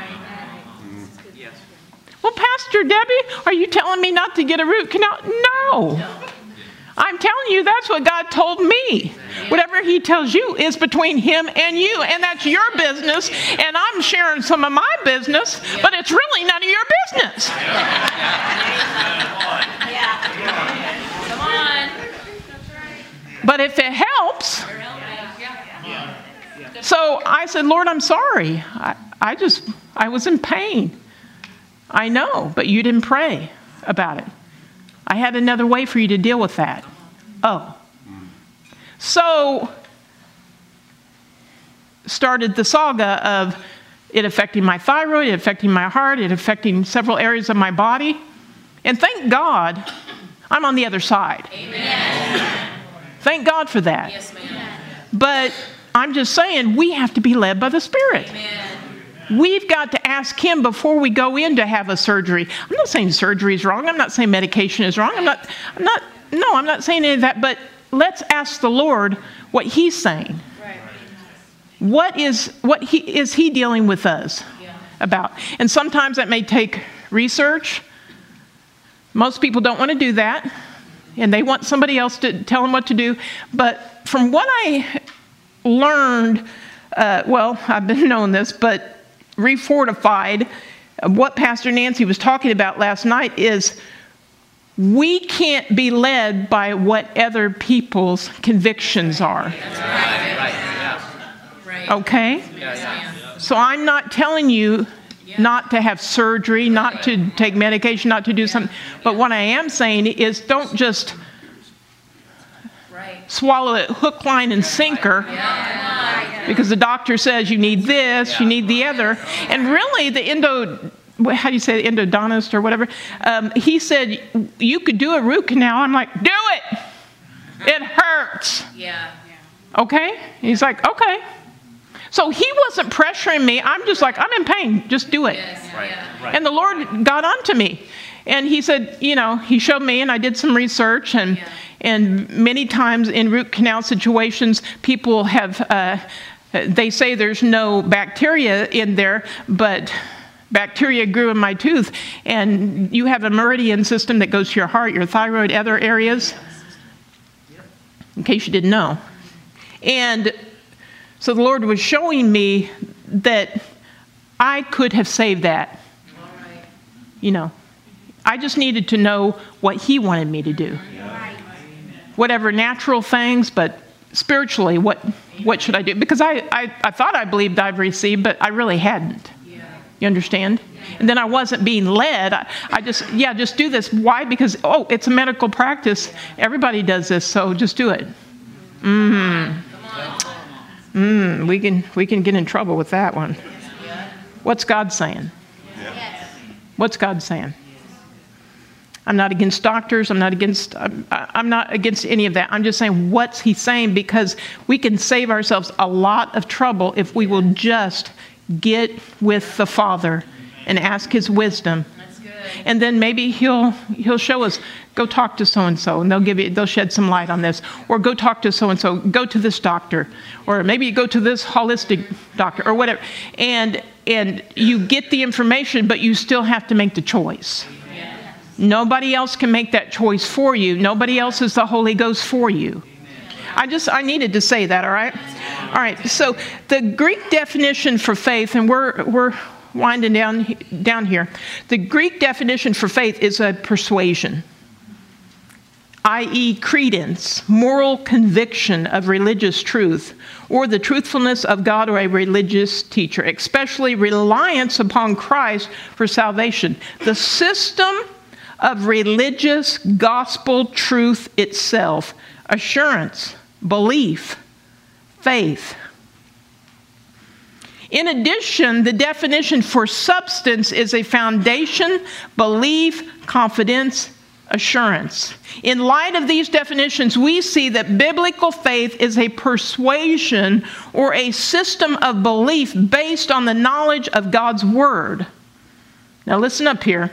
Well, Pastor Debbie, are you telling me not to get a root canal? No. I'm telling you, that's what God told me. Whatever he tells you is between him and you, and that's your business, and I'm sharing some of my business, but it's really none of your business. Come on. But if it helps, so I said, Lord, I'm sorry. I, I just, I was in pain. I know, but you didn't pray about it. I had another way for you to deal with that. Oh. So started the saga of it affecting my thyroid, it affecting my heart, it affecting several areas of my body. And thank God, I'm on the other side. Amen. Thank God for that. Yes, ma'am. But I'm just saying, we have to be led by the Spirit. Amen. We've got to ask him before we go in to have a surgery. I'm not saying surgery is wrong. I'm not saying medication is wrong. I'm not, I'm not, no, I'm not saying any of that. But let's ask the Lord what he's saying. Right. What is, what he, is he dealing with us Yeah. about? And sometimes that may take research. Most people don't want to do that. And they want somebody else to tell them what to do. But from what I learned, uh, well, I've been knowing this, but refortified, what Pastor Nancy was talking about last night is we can't be led by what other people's convictions are. That's right. Right. Yeah. Right. Okay? Yes, ma'am. So I'm not telling you not to have surgery, not to take medication, not to do something. But what I am saying is don't just Right. swallow it hook, line, and sinker. Because the doctor says you need this, you need the other. And really, the endo, how do you say, the endodontist or whatever, um, he said, you could do a root canal. I'm like, do it. It hurts. Yeah. Okay? He's like, okay. So he wasn't pressuring me. I'm just like, I'm in pain. Just do it. Yes. Right, Yeah. right. And the Lord got onto me. And he said, you know, he showed me, and I did some research, and Yeah. and many times in root canal situations, people have, uh, they say there's no bacteria in there, but bacteria grew in my tooth. And you have a meridian system that goes to your heart, your thyroid, other areas, in case you didn't know. And so the Lord was showing me that I could have saved that. All right. You know, I just needed to know what he wanted me to do. Whatever natural things, but spiritually, what what should I do? Because I, I, I thought I believed I've received, but I really hadn't. Yeah. You understand? And then I wasn't being led. I, I just, yeah, just do this. Why? Because, oh, it's a medical practice. Everybody does this, so just do it. Mm. Mm, we can we can get in trouble with that one. What's God saying? What's God saying? I'm not against doctors. I'm not against, I'm, I'm not against any of that. I'm just saying, what's he saying? Because we can save ourselves a lot of trouble if we will just get with the Father and ask his wisdom That's good. And then maybe he'll he'll show us, go talk to so-and-so, and they'll give you, they'll shed some light on this. Or go talk to so-and-so, go to this doctor. Or maybe go to this holistic doctor, or whatever. And and you get the information, but you still have to make the choice. Yes. Nobody else can make that choice for you. Nobody else is the Holy Ghost for you. I just, I needed to say that, all right? All right, so the Greek definition for faith, and we're we're winding down, down here. The Greek definition for faith is a persuasion, that is credence, moral conviction of religious truth, or the truthfulness of God or a religious teacher, especially reliance upon Christ for salvation. The system of religious gospel truth itself, assurance, belief, faith. In addition, the definition for substance is a foundation, belief, confidence, assurance. In light of these definitions, we see that biblical faith is a persuasion or a system of belief based on the knowledge of God's Word. Now listen up here.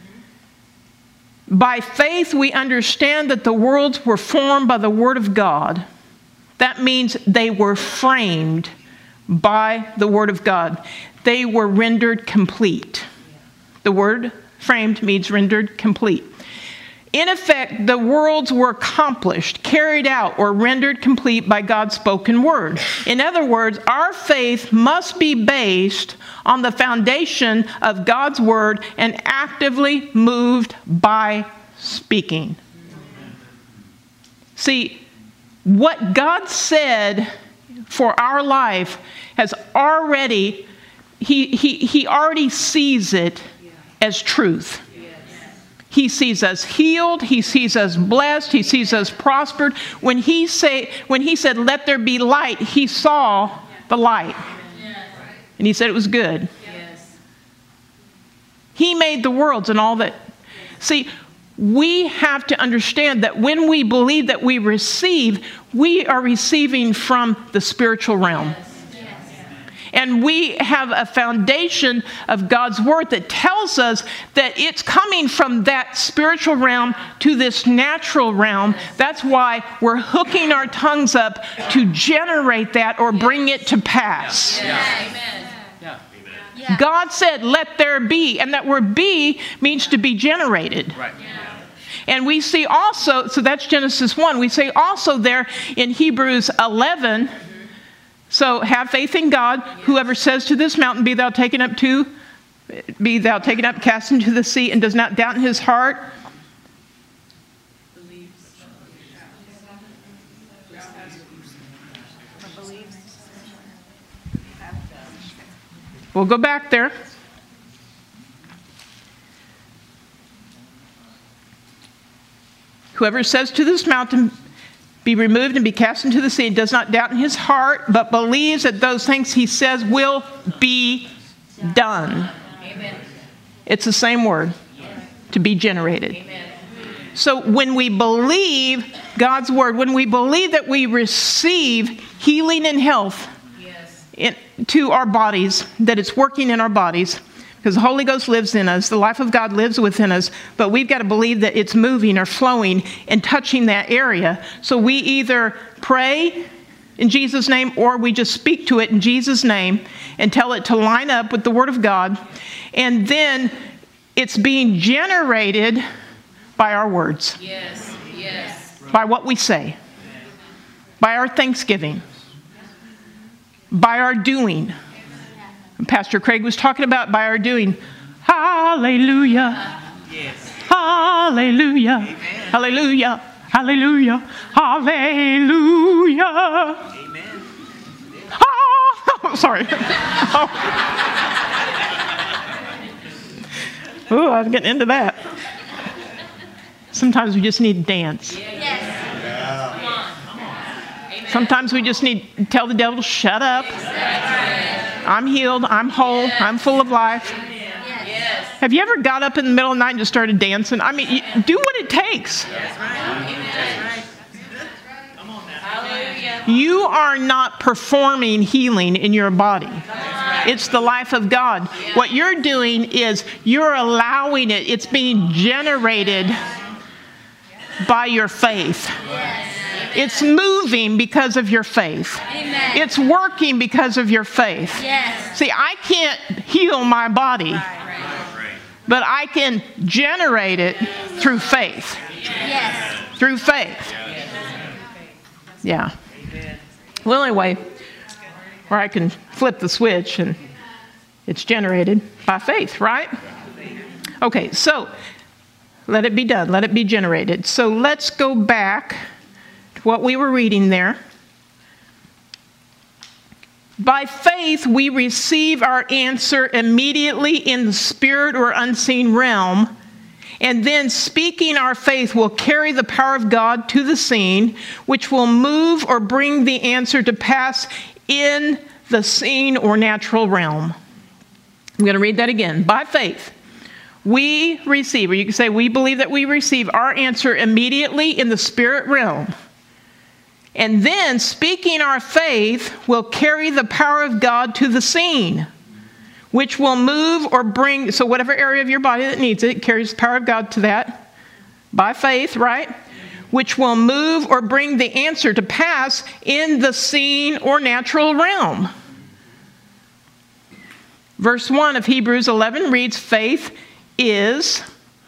By faith, we understand that the worlds were formed by the Word of God. That means they were framed by the Word of God. They were rendered complete. The word framed means rendered complete. In effect, the worlds were accomplished, carried out, or rendered complete by God's spoken word. In other words, our faith must be based on the foundation of God's word and actively moved by speaking. See, what God said for our life has already, he, he, he already sees it as truth. He sees us healed. He sees us blessed. He sees us prospered. When he say, when he said, "Let there be light," he saw the light. And he said it was good. He made the worlds and all that. See, we have to understand that when we believe that we receive, we are receiving from the spiritual realm. And we have a foundation of God's word that tells us that it's coming from that spiritual realm to this natural realm. That's why we're hooking our tongues up to generate that or bring it to pass. Amen. God said, "Let there be." And that word "be" means to be generated. Right. And we see also, so that's Genesis one. We see also there in Hebrews eleven, so have faith in God. Whoever says to this mountain, "Be thou taken up to, be thou taken up, cast into the sea," and does not doubt in his heart. We'll go back there. Whoever says to this mountain, "Be removed and be cast into the sea," and does not doubt in his heart, but believes that those things he says will be done. Amen. It's the same word, to be generated. Amen. So when we believe God's word, when we believe that we receive healing and health Yes. in, to our bodies, that it's working in our bodies, because the Holy Ghost lives in us, the life of God lives within us, but we've got to believe that it's moving or flowing and touching that area. So we either pray in Jesus' name or we just speak to it in Jesus' name and tell it to line up with the Word of God. And then it's being generated by our words, Yes. Yes. by what we say, by our thanksgiving, by our doing. Pastor Craig was talking about by our doing. Hallelujah. Yes. Hallelujah. Amen. Hallelujah. Hallelujah. Hallelujah. Amen. Oh, sorry. Oh. Ooh, I was getting into that. Sometimes we just need to dance. Yes. Come on. Amen. Sometimes we just need to tell the devil, "Shut up. I'm healed. I'm whole. I'm full of life." Yes. Have you ever got up in the middle of the night and just started dancing? I mean, you, do what it takes. Hallelujah. You are not performing healing in your body. It's the life of God. What you're doing is you're allowing it. It's being generated by your faith. It's moving because of your faith. Amen. It's working because of your faith. Yes. See, I can't heal my body, but I can generate it through faith. Yes. Through faith. Yeah. Well, anyway, where I can flip the switch and it's generated by faith, right? Okay, so let it be done. Let it be generated. So let's go back to what we were reading there. By faith, we receive our answer immediately in the spirit or unseen realm. And then speaking our faith will carry the power of God to the scene, which will move or bring the answer to pass in the seen or natural realm. I'm going to read that again. By faith, we receive, or you can say we believe that we receive our answer immediately in the spirit realm. And then speaking our faith will carry the power of God to the scene, which will move or bring, so whatever area of your body that needs it, it carries the power of God to that by faith, right? Which will move or bring the answer to pass in the seen or natural realm. Verse one of Hebrews eleven reads, faith is,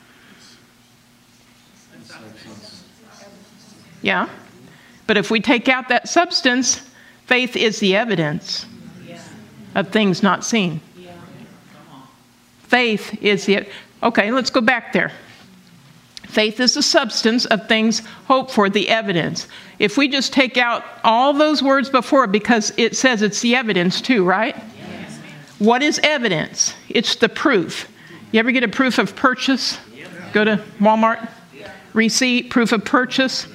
yeah, but if we take out that substance, faith is the evidence of things not seen. Faith is the, okay, let's go back there. Faith is the substance of things hoped for, the evidence. If we just take out all those words before, because it says it's the evidence too, right? Yes. What is evidence? It's the proof. You ever get a proof of purchase? Yep. Go to Walmart, receipt, proof of purchase.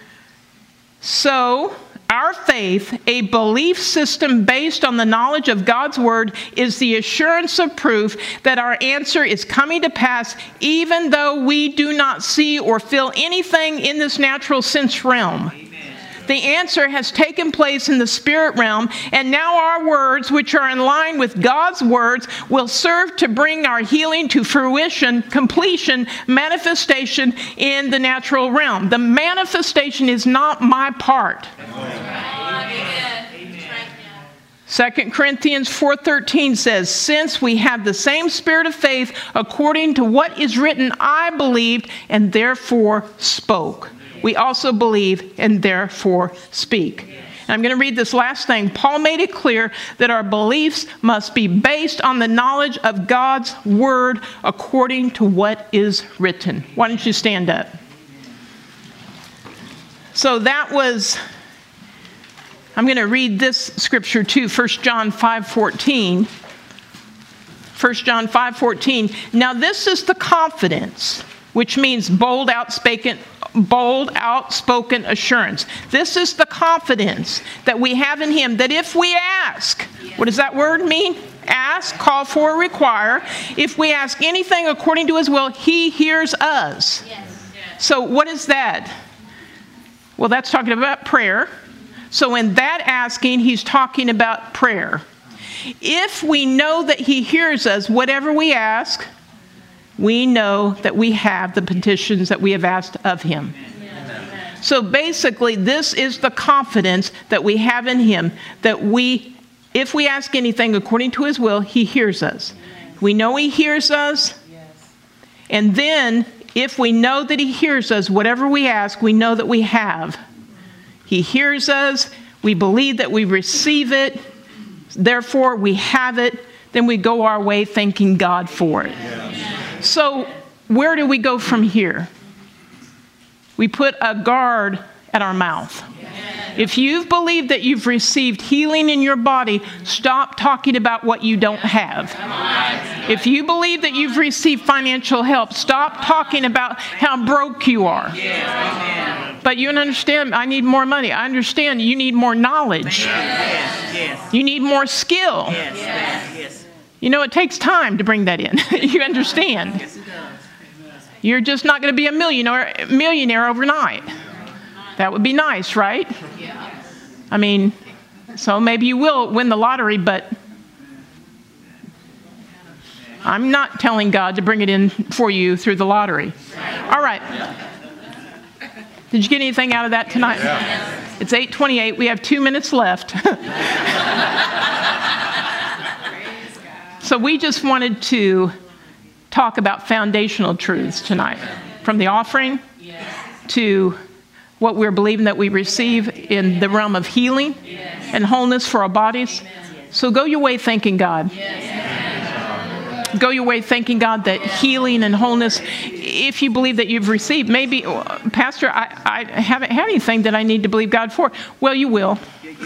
So, our faith, a belief system based on the knowledge of God's word, is the assurance of proof that our answer is coming to pass even though we do not see or feel anything in this natural sense realm. Amen. The answer has taken place in the spirit realm, and now our words, which are in line with God's words, will serve to bring our healing to fruition, completion, manifestation in the natural realm. The manifestation is not my part. Second Corinthians four thirteen says, since we have the same spirit of faith, according to what is written, I believed and therefore spoke. We also believe and therefore speak. And I'm going to read this last thing. Paul made it clear that our beliefs must be based on the knowledge of God's word according to what is written. Why don't you stand up? So that was, I'm going to read this scripture too, First John five fourteen. First John five fourteen. Now this is the confidence, which means bold, outspoken, bold, outspoken assurance. This is the confidence that we have in him, that if we ask, what does that word mean? Ask, call for, require. If we ask anything according to his will, he hears us. Yes. So what is that? Well, that's talking about prayer. So in that asking, he's talking about prayer. If we know that he hears us, whatever we ask, we know that we have the petitions that we have asked of him. Amen. So basically, this is the confidence that we have in him, that we, if we ask anything according to his will, he hears us. We know he hears us. And then, if we know that he hears us, whatever we ask, we know that we have. He hears us. We believe that we receive it. Therefore, we have it. Then we go our way thanking God for it. Yes. So where do we go from here? We put a guard at our mouth. If you've believed that you've received healing in your body, stop talking about what you don't have. If you believe that you've received financial help, stop talking about how broke you are. But you understand, I need more money. I understand you need more knowledge. You need more skill. You know, it takes time to bring that in. You understand? Yes, it does. You're just not going to be a millionaire, millionaire overnight. That would be nice, right? Yeah. I mean, so maybe you will win the lottery, but I'm not telling God to bring it in for you through the lottery. All right. Did you get anything out of that tonight? Yeah. It's eight twenty-eight. We have two minutes left. So we just wanted to talk about foundational truths tonight. From the offering to what we're believing that we receive in the realm of healing and wholeness for our bodies. So go your way thanking God. Go your way thanking God that healing and wholeness, if you believe that you've received, maybe, Pastor, I, I haven't had anything that I need to believe God for. Well, you will.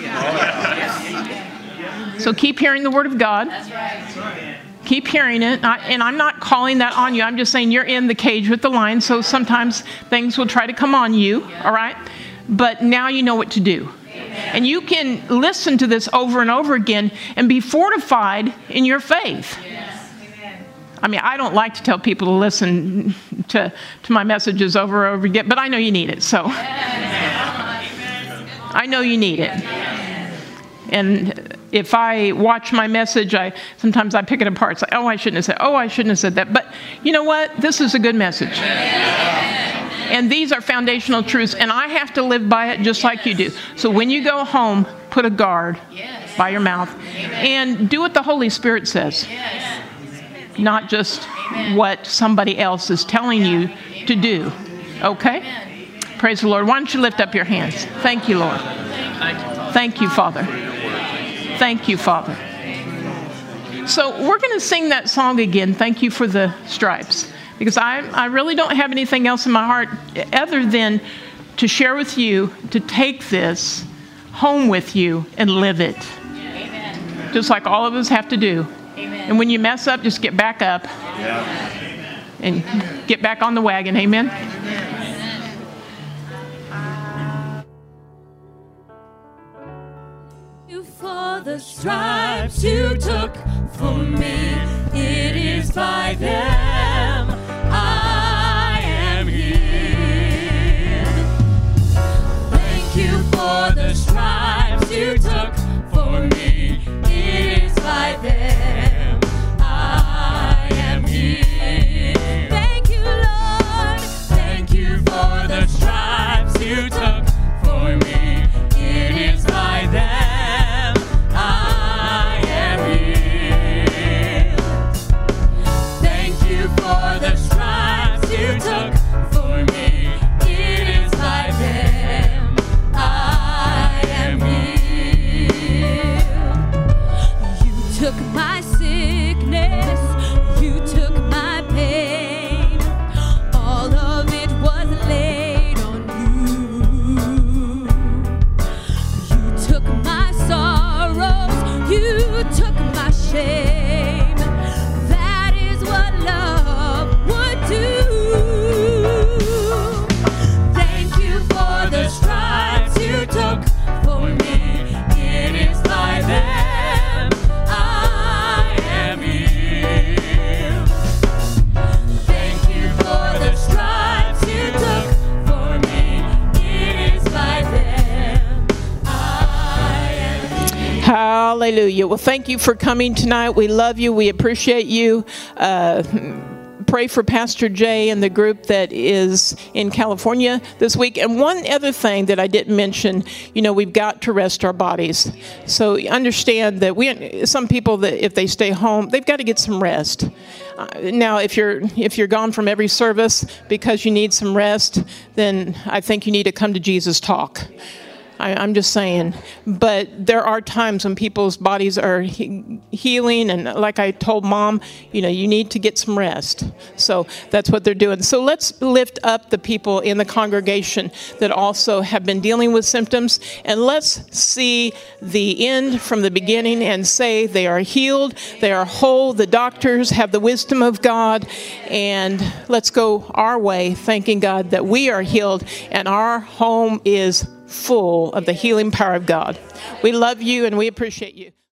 So keep hearing the word of God. Keep hearing it. I, and I'm not calling that on you. I'm just saying you're in the cage with the lion, so sometimes things will try to come on you, all right? But now you know what to do. And you can listen to this over and over again and be fortified in your faith. I mean, I don't like to tell people to listen to, to my messages over and over again, but I know you need it, so. I know you need it. And if I watch my message, I sometimes I pick it apart. It's like, oh, I shouldn't have said, oh, I shouldn't have said that. But you know what? This is a good message. And these are foundational truths, and I have to live by it just like you do. So when you go home, put a guard by your mouth and do what the Holy Spirit says, not just what somebody else is telling you to do. Okay? Praise the Lord. Why don't you lift up your hands? Thank you, Lord. Thank you, Father. Thank you, Father. So we're going to sing that song again, Thank You for the Stripes, because I, I really don't have anything else in my heart other than to share with you, to take this home with you and live it. Amen. Just like all of us have to do. Amen. And when you mess up, just get back up. Yeah. And get back on the wagon. Amen. Amen. For the stripes you took for me, it is by them I am healed. Thank you for the stripes you took for me, it is by them I am healed. Thank you, Lord. Thank you for the stripes you took for me, it is by them my sickness, you took my pain, all of it was laid on you. You took my sorrows, you took my shame, that is what love would do. Thank you for the stripes you took for me, it is by them Hallelujah. Well, thank you for coming tonight. We love you. We appreciate you. Uh, pray for Pastor Jay and the group that is in California this week. And one other thing that I didn't mention, you know, we've got to rest our bodies. So understand that we, some people that if they stay home, they've got to get some rest. Uh, now, if you're if you're gone from every service because you need some rest, then I think you need to come to Jesus Talk. I, I'm just saying. But there are times when people's bodies are he- healing, and like I told Mom, you know, you need to get some rest. So that's what they're doing. So let's lift up the people in the congregation that also have been dealing with symptoms, and let's see the end from the beginning and say they are healed, they are whole, the doctors have the wisdom of God, and let's go our way thanking God that we are healed and our home is full of the healing power of God. We love you and we appreciate you.